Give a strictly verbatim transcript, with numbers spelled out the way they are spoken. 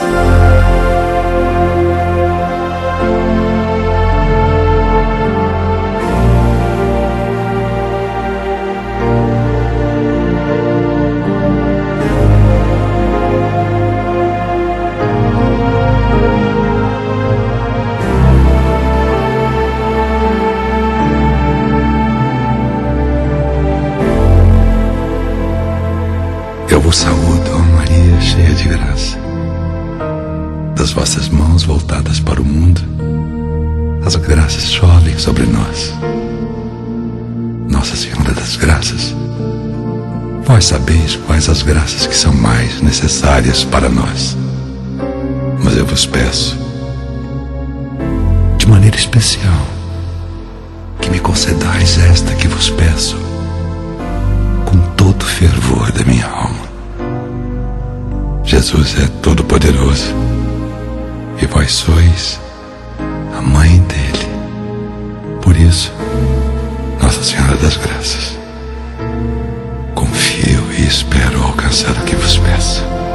Eu vos saúdo, ó Maria, cheia de graça. Das vossas mãos voltadas para o mundo, as graças chovem sobre nós. Nossa Senhora das Graças, vós sabeis quais as graças que são mais necessárias para nós. Mas eu vos peço, de maneira especial, que me concedais esta que vos peço, com todo o fervor da minha alma. Jesus é todo-poderoso e vós sois a mãe dele. Por isso, Nossa Senhora das Graças, confio e espero alcançar o que vos peço.